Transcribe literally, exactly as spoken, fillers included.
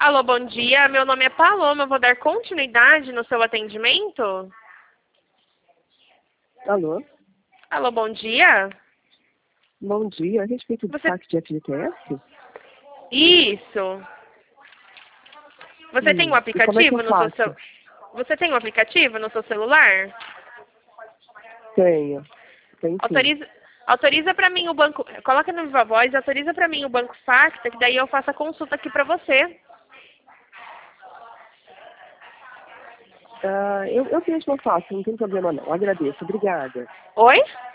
Alô, bom dia. Meu nome é Paloma. Eu vou dar continuidade no seu atendimento? Alô? Alô, bom dia. Bom dia. A respeito do Você... saque de F G T S? Isso. Você Hum. tem um E como é que aplicativo eu no seu faço? cel... Você tem um aplicativo no seu celular? Tenho. Tenho sim. Autoriza, autoriza para mim o banco... Coloca no Viva Voz e autoriza para mim o banco Facta, que daí eu faço a consulta aqui para você. Ah, eu, eu mesmo faço, não tem problema não. Agradeço. Obrigada. Oi?